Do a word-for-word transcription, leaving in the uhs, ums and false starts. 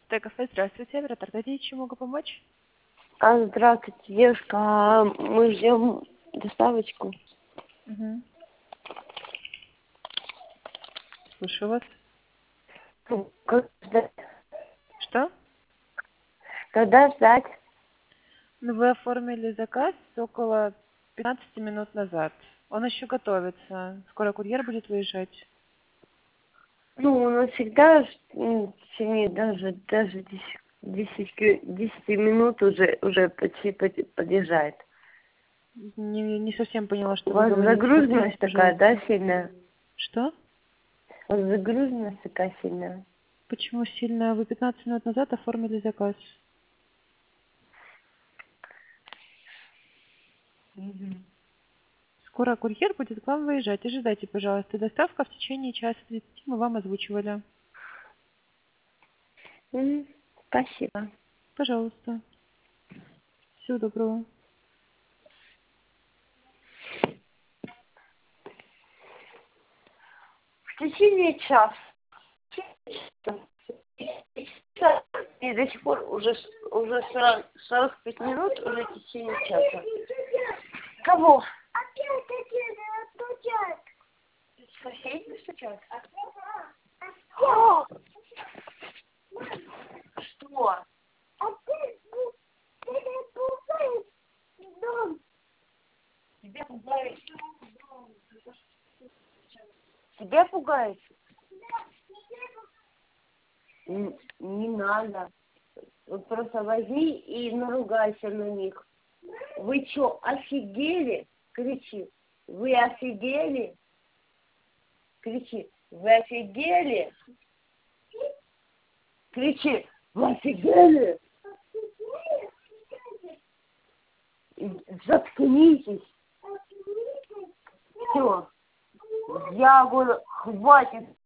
двенадцатое кафе. Здравствуйте, оператор Аркадий, чем могу помочь? А, здравствуйте, девушка. А мы ждем доставочку. Угу. Слушаю вас. Ну, как ждать? Что? Когда ждать? Ну, вы оформили заказ около пятнадцати минут назад. Он еще готовится. Скоро курьер будет выезжать. Ну, у нас всегда м, в течение даже даже десять минут уже уже почти под- подъезжает. Не, не совсем поняла, У что вы вас говорите. загруженность Повторите, такая, пожалуйста. да, сильная? Что? У вас загруженность такая сильная. Почему сильно? Вы пятнадцать минут назад оформили заказ. Мгм. Скоро курьер будет к вам выезжать. Ожидайте, пожалуйста. Доставка в течение часа тридцати мы вам озвучивали. М, Спасибо. Пожалуйста. Всего доброго. В течение часа. И до сих пор уже уже сорок пять минут, уже в течение часа. Кого? Опять один стучат. Соседи стучат? О! Что? Тебя пугает? Тебя пугает? Не, не надо. Вот просто возьми и наругайся на них. Вы что, офигели? Кричи. Вы офигели? Кричи. Вы офигели? Кричи. Вы офигели? Заткнитесь. Все. Я говорю, хватит.